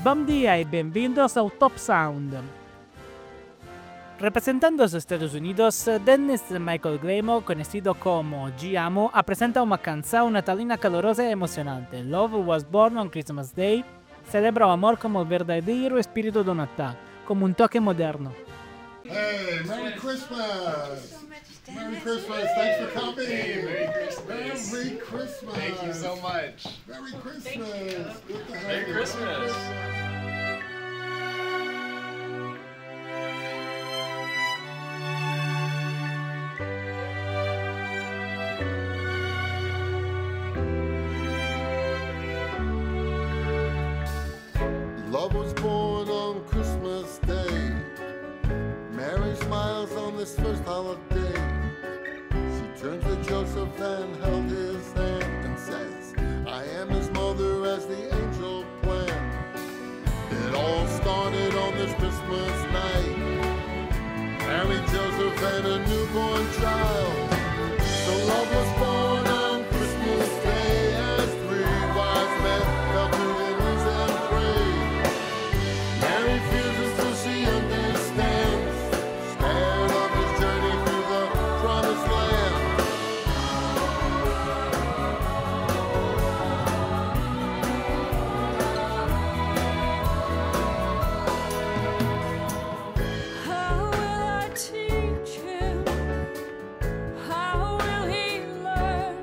Bom día y bienvenidos a Top Sound. Representando a los Estados Unidos, Dennis Michael Glamour, conocido como Giamo, presenta una canción natalina calorosa y emocionante. Love Was Born on Christmas Day celebra el amor como el verdadero espíritu de Natal, como un toque moderno. Hey, Merry Christmas! Merry Christmas! Thanks for coming! Hey, Merry Christmas! Merry Christmas! Thank you so much! Merry Christmas! Good to have Merry you. Christmas! Love was born on Christmas Day. Mary smiles on this first holiday. She turns to Joseph and held his hand and says, I am his mother as the angel planned. It all started on this Christmas night. Mary, Joseph, and a newborn child. So love was born on Christmas Day as three wise men fell to their knees and prayed. Mary feels until she understands, scared of his journey through the promised land. How will I teach him? How will he learn?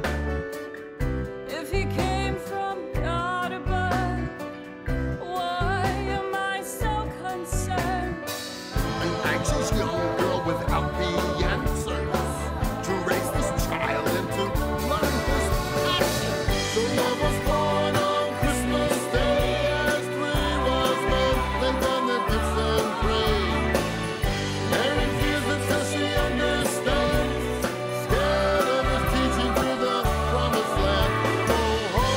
If he came from God above, why am I so concerned? An anxious young girl without the answers to raise this child and to learn his passion. So love was born on Christmas Day as three wise men laid down their gifts and prayed. Mary feels it till she understands, scared of his teaching through the promised land. Oh, oh,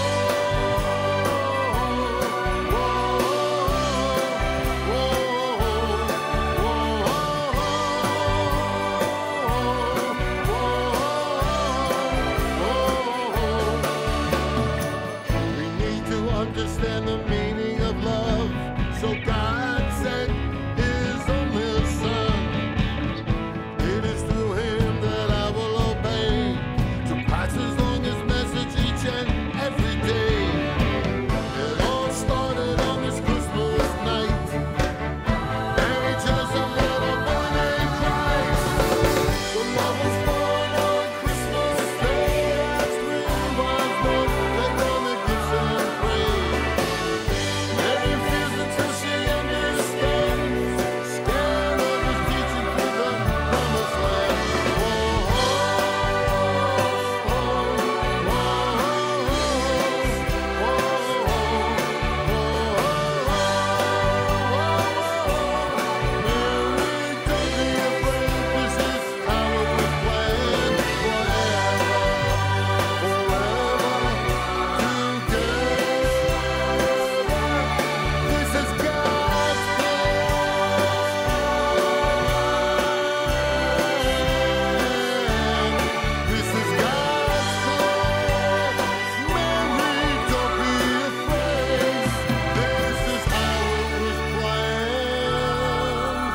we need to understand the meaning of love. So God sent his only son. It is through him that I will obey, to pass along his message each and every day. It all started on this Christmas night. Mary, Joseph, and a boy named Christ. So love was born on Christmas Day as three wise men laid down their gifts and prayed. Mary feels until she understands, scared of his teaching through the promised land. Mary, don't be afraid, this is how it was planned. Forever, together, this is God's plan. This is God's plan. Mary, don't be afraid. This is how it was planned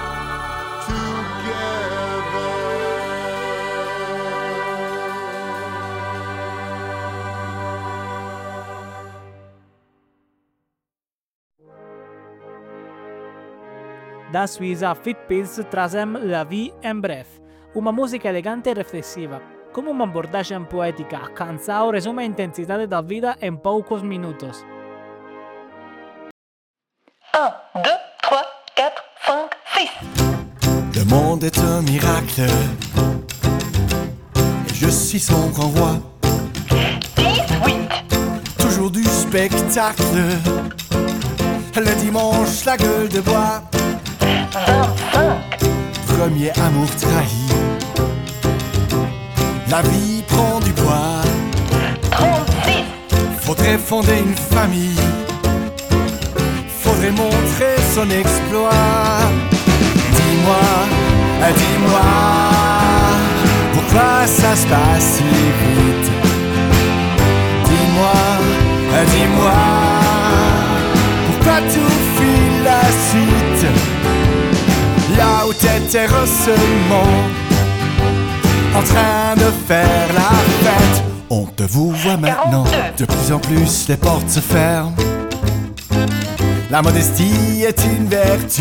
together. Da Suiza Fit Pills trazem La Vie en Bref, una música elegante y reflexiva, como un abordaje poética, cansado resume intensidades da vida en pocos minutos. 1, 2, 3, 4, 5, 6. Le monde est un miracle, et je suis son grand roi. 18. Toujours du spectacle, le dimanche la gueule de bois. 25. Premier amour trahi, la vie prend du poids. 36. Faudrait fonder une famille, faudrait montrer son exploit. Dis-moi, dis-moi, pourquoi ça se passe si vite? Dis-moi, dis-moi, pourquoi pourquoi tout file la suite? Là où t'étais recellement en train de faire la fête, on te vous voit maintenant. 42. De plus en plus les portes se ferment. La modestie est une vertu.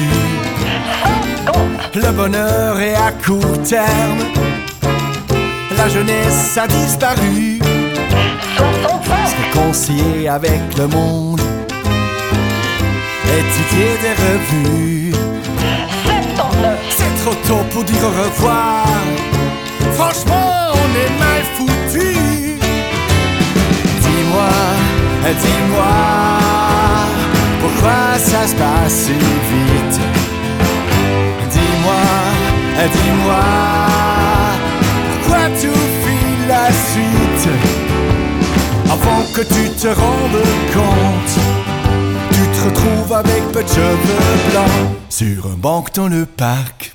Le bonheur est à court terme. La jeunesse a disparu. 65. Se réconcilier avec le monde, étudier des revues. 79. C'est trop tôt pour dire au revoir. Franchement, on est mal foutu. Dis-moi, pourquoi ça se passe si vite? Dis-moi, pourquoi tout file la suite? Avant que tu te rendes compte, tu te retrouves avec peu de cheveux blancs sur un banc dans le parc.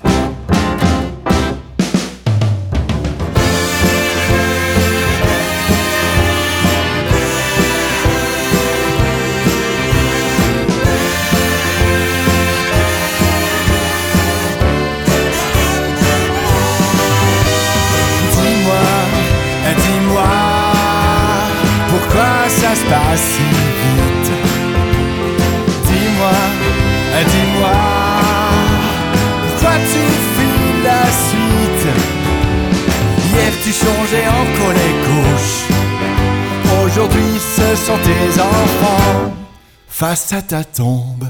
Dis-moi, pourquoi ça se passe si vite? Dis-moi, pourquoi tu files la suite? Hier tu changeais en collet gauche. Aujourd'hui ce sont tes enfants face à ta tombe.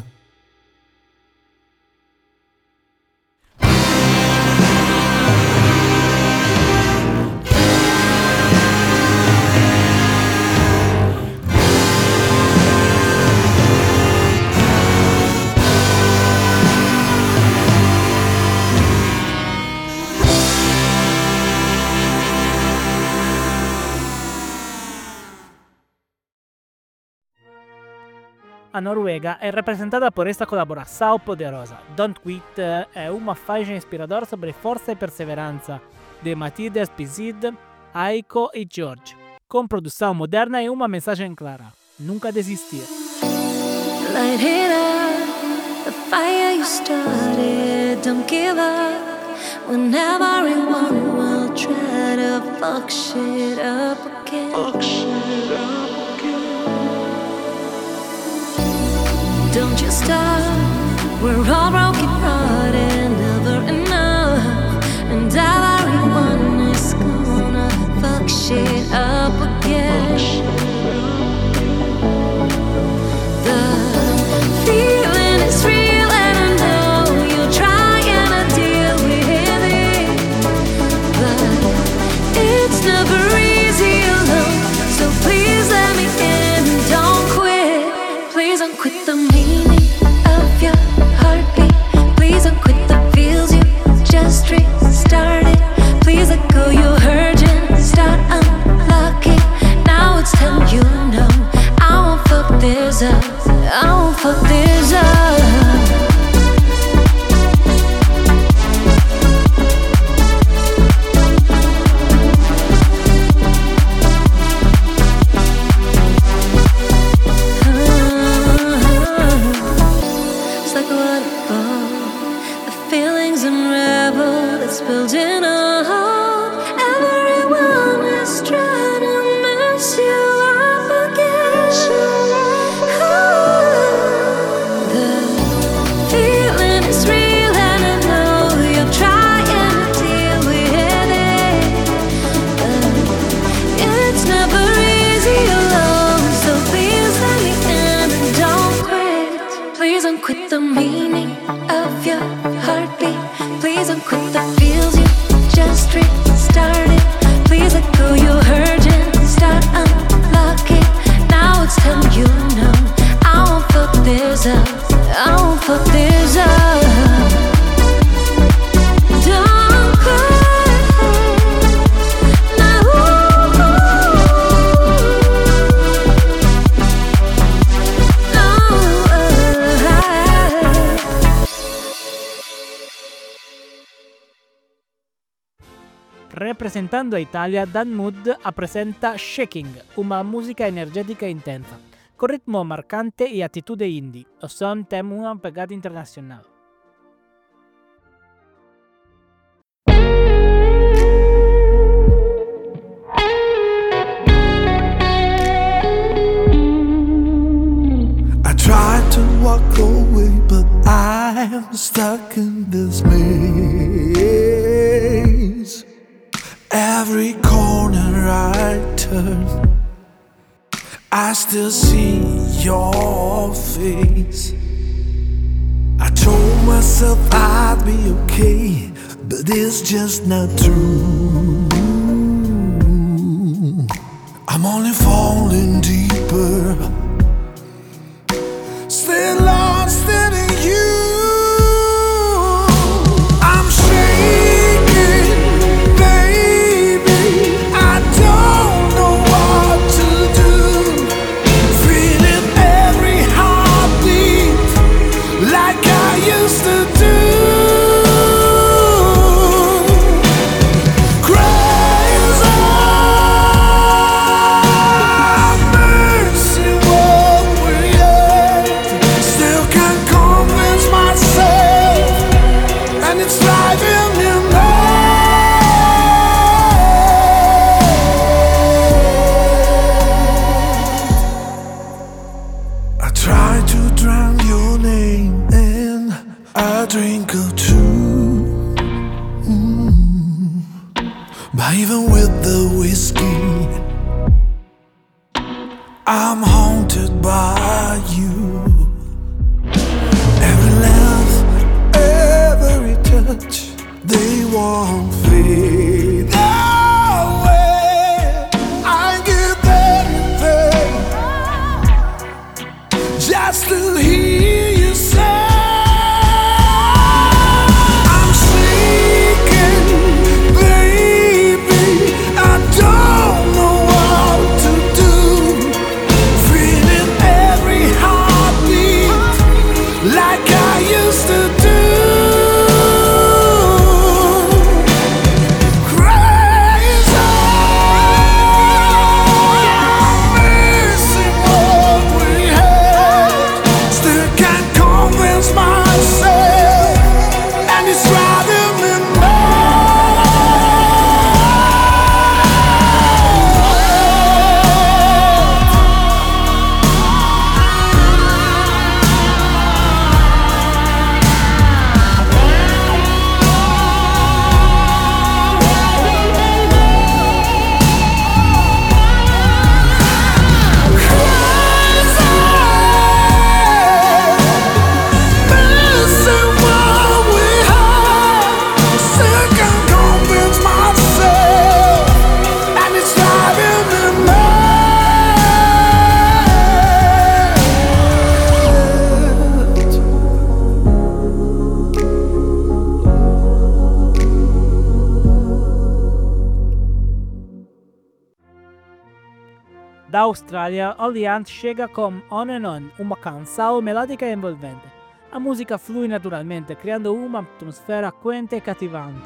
A Noruega é representada por esta colaboração poderosa. Don't Quit é uma faixa inspiradora sobre força e perseverança de Matilda Spisid, Aiko e George, com produção moderna e uma mensagem clara: nunca desistir. Light it up, the fire you started. Don't give up when everyone will try to fuck shit up again. Don't you stop, we're all broken hearted, never enough. And everyone is gonna fuck shit up again. The feeling is real and I know you're trying to deal with it, but it's never easy alone. So please let me in and don't quit. Please don't quit the meaning of your heartbeat. Please don't quit the feels you just restarted. Please let go your urgent, start unlocking. Now it's time you know I won't fuck this up. I won't fuck this up. It's like a waterfall, the feelings unravel, it's building up. Everyone is trying to mess you up again. The feeling is real and I know you're trying to deal with it, but it's never easy alone. So please let me in and don't quit. Please don't quit the meaning of your heartbeat. Please don't quit the feels you just restarted. Please let go your urgent, start unlocking. Now it's time you know I won't fuck this up. I won't fuck this up. Don't quit. No. Rappresentando l'Italia, Dan Mood presenta Shaking, una musica energetica e intensa, con ritmo marcante y actitud indie. O son tem una pegada internacional. I tried to walk away, but I'm stuck in this maze. Every corner I turn, I still see your face. I told myself I'd be okay, but it's just not true. I'm only falling deeper, still lost in you. I'm shaking, baby. I don't know what to do. Feeling every heartbeat like I used to do. Crazy, mercy, what we had. Still can't convince myself, and it's driving me mad. I try to drown your name in a drink or two. But even with the whiskey, I'm haunted by you. Every laugh, every touch, they won't fade away. I give anything just to hear you say I'm sinking, baby. I don't know what to do. Feeling every heartbeat like I used to do. Crazy, missing what we had. Still can't convince myself, and it's driving me Da Australia, Holly Hunt chega com On and On, uma canção melódica e envolvente. A música flui naturalmente, criando uma atmosfera quente e cativante.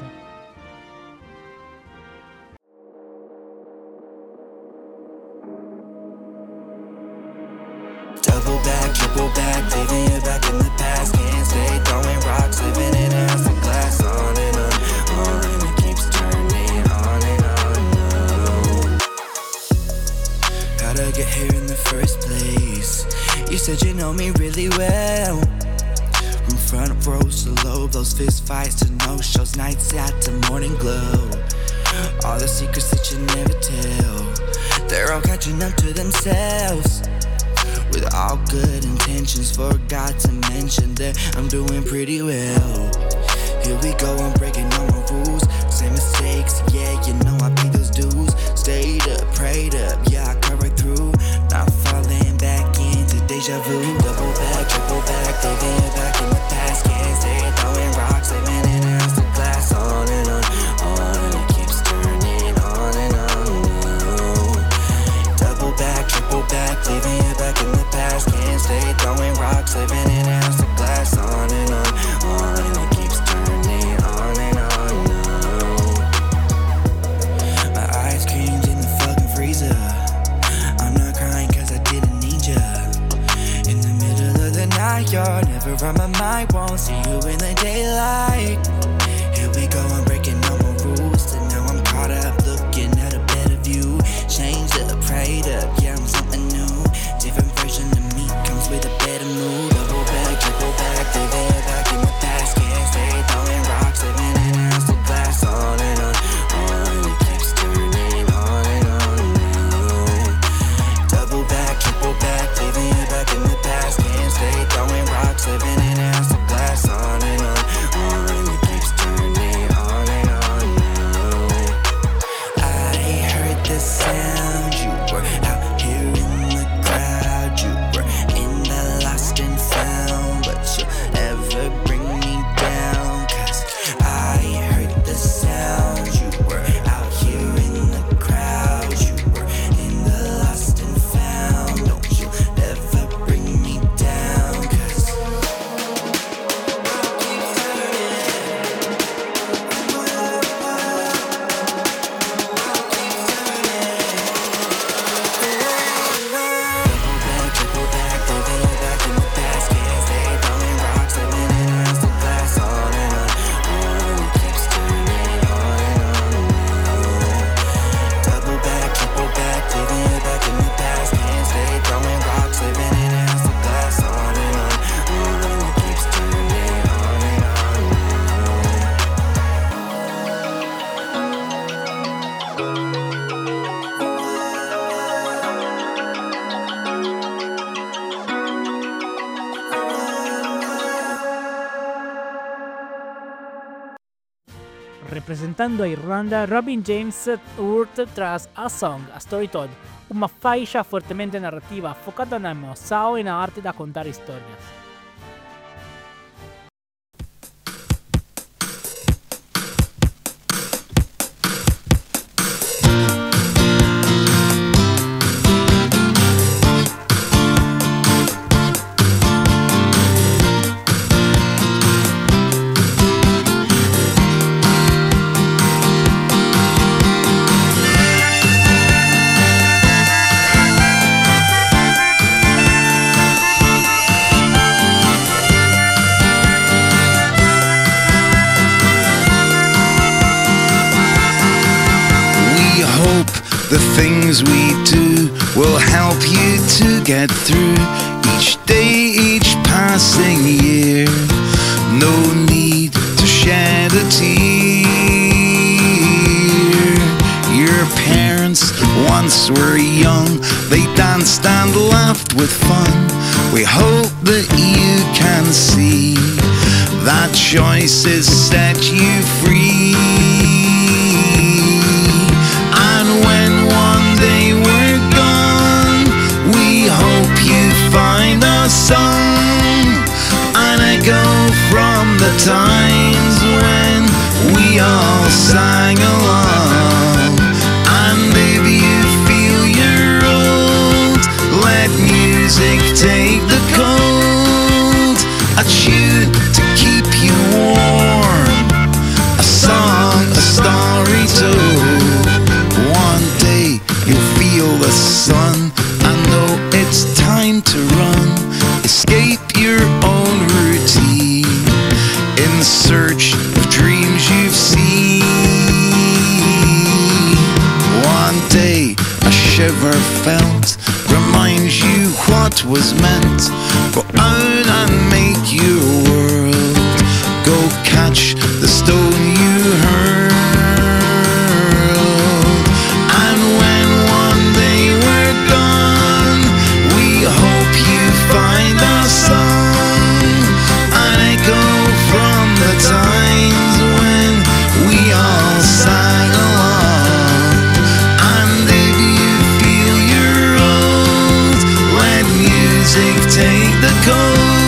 Double back, triple back, leaving you back in the past. Can't stay throwing rocks, living in acid glass. On and it keeps turning on and on. How'd I get here in the first place? You said you know me really well. From front rows to low, those fist fights to no shows, nights out to morning glow. All the secrets that you never tell, they're all catching up to themselves. With all good intentions, forgot to mention that I'm doing pretty well. Here we go, I'm breaking all my rules. Same mistakes, yeah, you know I paid those dues. Stayed up, prayed up, yeah, I cut right through. Not falling back into deja vu. Double back, triple back, leaving you back in the past. Can't stay throwing rocks, living in acid glass. On and on, it keeps turning on and on. Double back, triple back, leaving you back in the past. Can't stay throwing rocks, living in acid glass. On and on, it keeps turning on and on. My ice cream's in the fucking freezer. I'm not crying cause I didn't need ya. down, see you in the daylight. Here we go, I'm breaking all my rules, and now I'm caught up looking at a better view. Changed up, prayed up, yeah, I'm something new. Different version of me comes with a better mood. Double back, triple back, living it back in the past. Can't stay throwing rocks, living in a house of glass. On and on, it keeps turning on and on. Double back, triple back, living it back in the past. Can't stay throwing rocks, living in a house of glass. On and on, it keeps turning on and on. I heard the sound, you were out here in the crowd. You were in the lost and found, but you'll never bring me down. 'Cause I heard the sound, you were out here in the crowd. You were in the lost and found, don't you ever bring me down. 'Cause triple back, living it back in the past. Can't stay throwing rocks, living in a house of glass. On and on, it keeps turning on and on. Double back, triple back, living it back in the past. Can't stay throwing rocks, living in a house of glass. On and on, it keeps turning on and Rappresentando a Irlanda, Robin James Urt tras A Song, A Story Told, una faixa fortemente narrativa focata na emoção e na arte da contar histórias. The things we do will help you to get through each day, each passing year. No need to shed a tear. Your parents once were young, they danced and laughed with fun. We hope that you can see that choices set you free. And when one day we're gone, we hope you find a song, an echo from the times when we all sang along. And if you feel you're old, let music take the cold. A tune to keep you warm, a song, a story told. One day you'll feel the sun and know it's time to run. Escape your own routine in search of dreams you've seen. One day a shiver felt reminds you what was meant. Go out and make your world. Go catch the stone you hurled. And when one day we're gone, we hope you find a song, an echo from the times when we all sang along. And if you feel you're old, let music take the cold.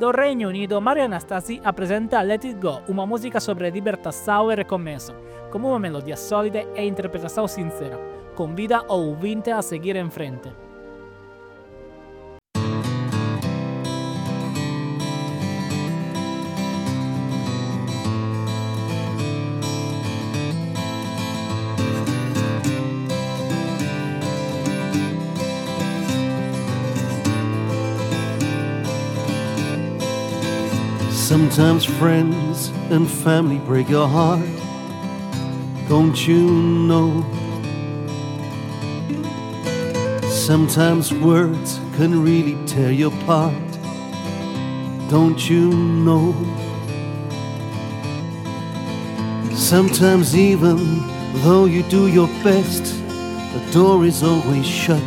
do Reino Unido, Mario Anastasi apresenta Let It Go, uma música sobre libertação e recomeço, com uma melodia sólida e interpretação sincera. Convida o ouvinte a seguir em frente. Sometimes friends and family break your heart, don't you know? Sometimes words can really tear you apart, don't you know? Sometimes even though you do your best, the door is always shut.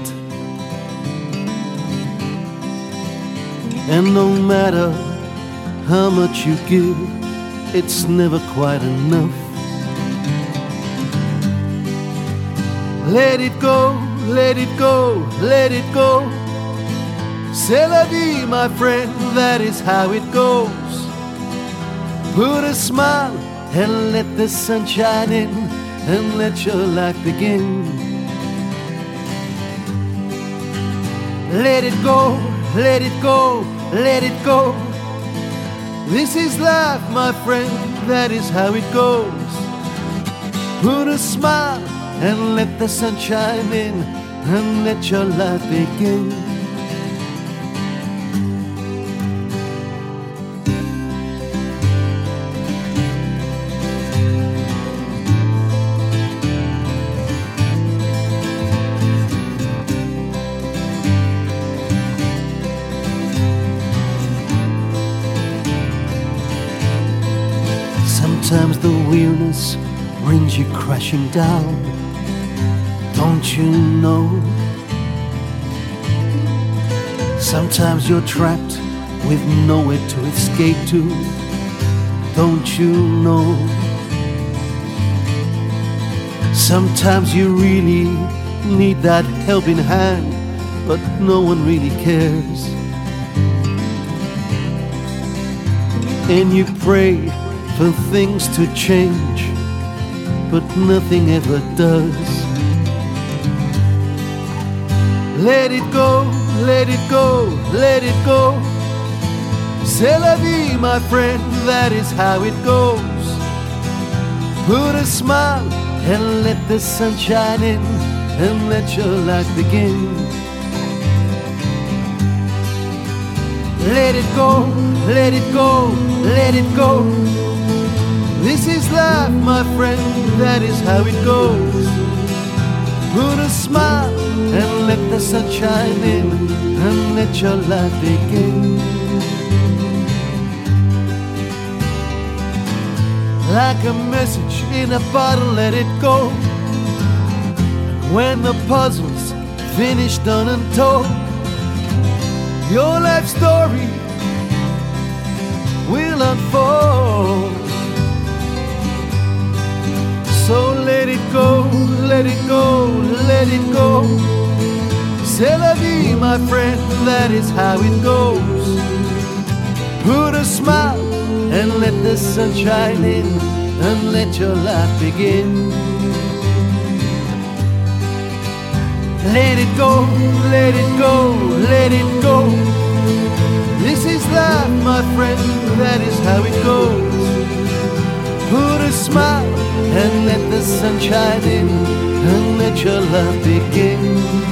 And no matter how much you give, it's never quite enough. Let it go, let it go, let it go. C'est la vie, my friend, that is how it goes. Put a smile and let the sun shine in, and let your life begin. Let it go, let it go, let it go. This is life, my friend, that is how it goes. Put a smile and let the sun shine in, and let your life begin. Sometimes the weariness brings you crashing down, don't you know? Sometimes you're trapped with nowhere to escape to, don't you know? Sometimes you really need that helping hand, but no one really cares. And you pray for things to change, but nothing ever does. Let it go, let it go, let it go. C'est la vie, my friend, that is how it goes. Put a smile and let the sun shine in, and let your life begin. Let it go, let it go, let it go. This is life, my friend, that is how it goes. Put a smile and let the sun shine in, and let your life begin. Like a message in a bottle, let it go. When the puzzle's finished, done and told, your life story will unfold. So let it go, let it go, let it go. C'est la vie, my friend, that is how it goes. Put a smile and let the sun shine in, and let your life begin. Let it go, let it go, let it go. This is life, my friend, that is how it goes. Put a smile and let the sun shine in, and let your love begin.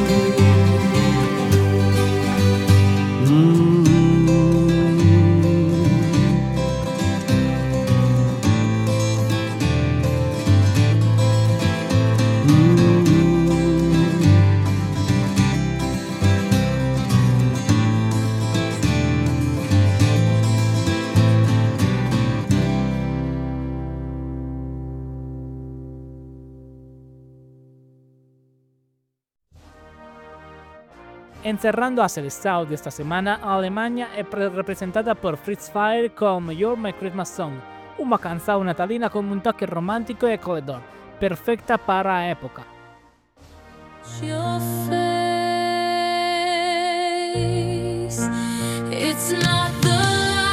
Encerrando a Seleção de esta semana, a Alemanha é representada por Fritz Fire com You're My Christmas Song, uma canção natalina com um toque romântico e acolhedor, perfeita para a época. Your face, it's not the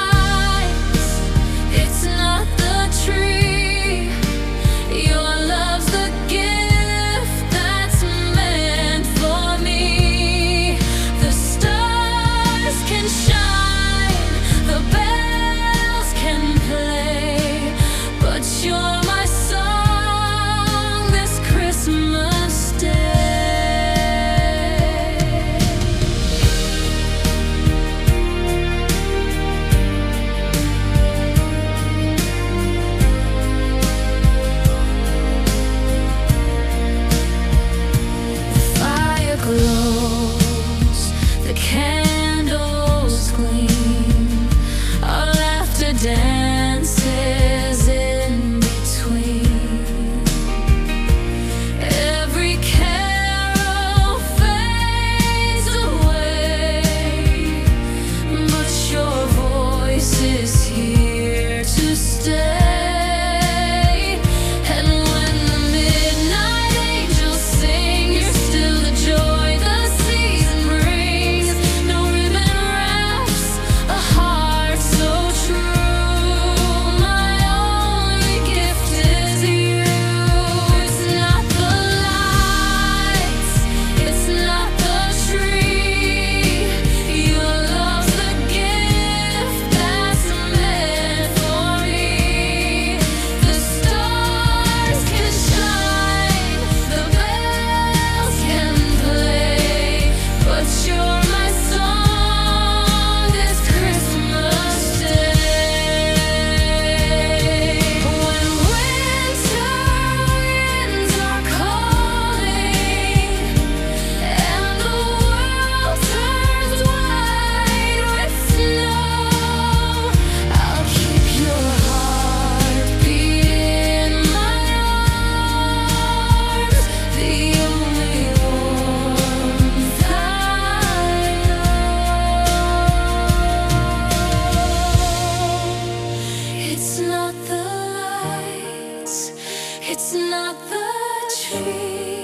It's not the tree.